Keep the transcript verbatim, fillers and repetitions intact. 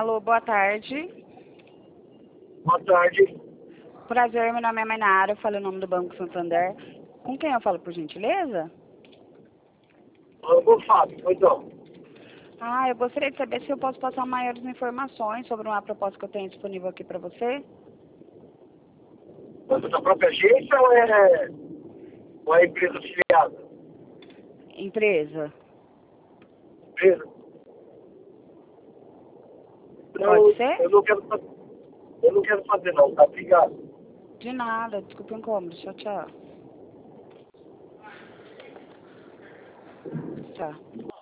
Alô, boa tarde. Boa tarde. Prazer, meu nome é Mainara, eu falo o nome do Banco Santander. Com quem eu falo, por gentileza? Ô, Fábio, então. Ah, eu gostaria de saber se eu posso passar maiores informações sobre uma proposta que eu tenho disponível aqui para você. Mas é da própria agência ou é, ou é empresa afiliada? Empresa. Empresa? Pode Eu, ser? eu não quero fazer, eu não quero fazer não, tá? Obrigado. De nada, desculpe o incômodo. Tchau, tchau. Tchau.